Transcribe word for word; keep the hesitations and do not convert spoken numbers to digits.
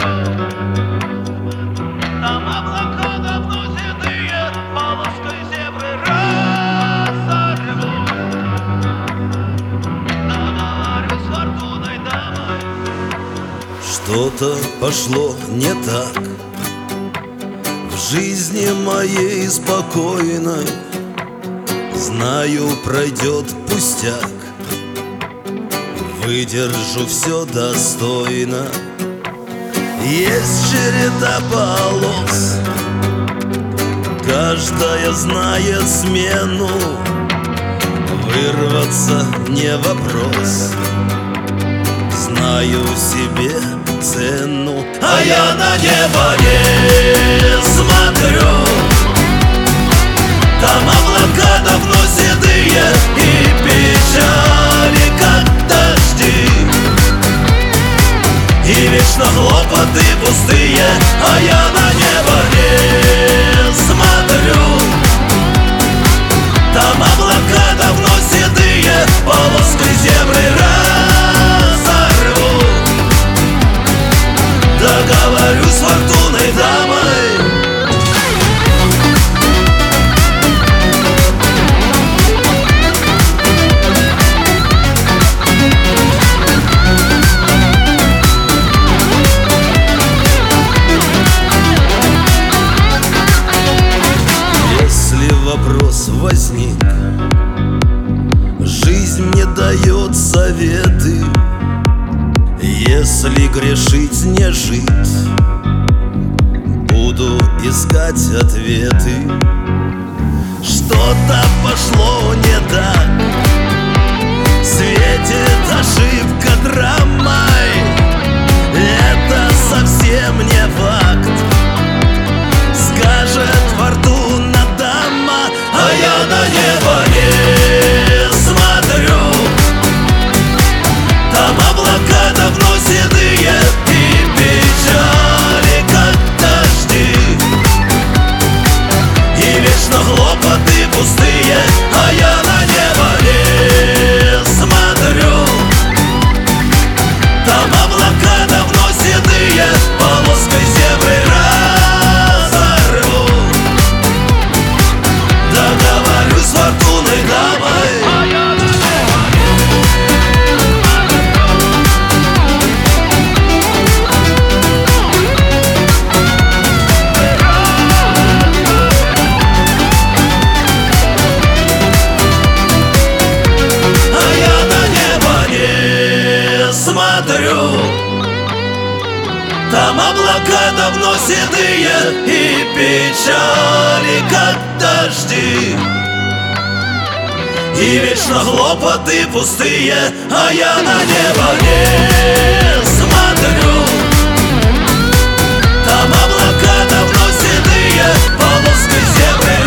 Там облака давно седые полоской зебры разорвут. Договорюсь с фортуной дамой. Что-то пошло не так в жизни моей спокойной. Знаю, пройдет пустяк, выдержу все достойно. Есть череда полос, каждая знает смену. Вырваться не вопрос, знаю себе цену. А я на небо не смотрю, там облака давно седые и печали, как дожди. И вечно хлопоты пустые, а я на небо не смотрю. Там облака давно седые полоской зебры разорву. Договорюсь с фортуной дамой. Вопрос возник, жизнь мне дает советы. Если грешить не жить, буду искать ответы. Что-то пошло не так, светит ошибка драмой. Это совсем не факт, скажет фортуна. А я на небо не смотрю, там облака давно седые и печали, как дожди. И вечно хлопоты пустые, а я на небо не смотрю. Там облака давно седые полоской зебры разорву. Договорюсь с фортуной дамой. А я на небо не смотрю, там облака давно седые и печали, как дожди. И вечно хлопоты пустые, а я на небо не смотрю. Там облака давно седые полоской зебры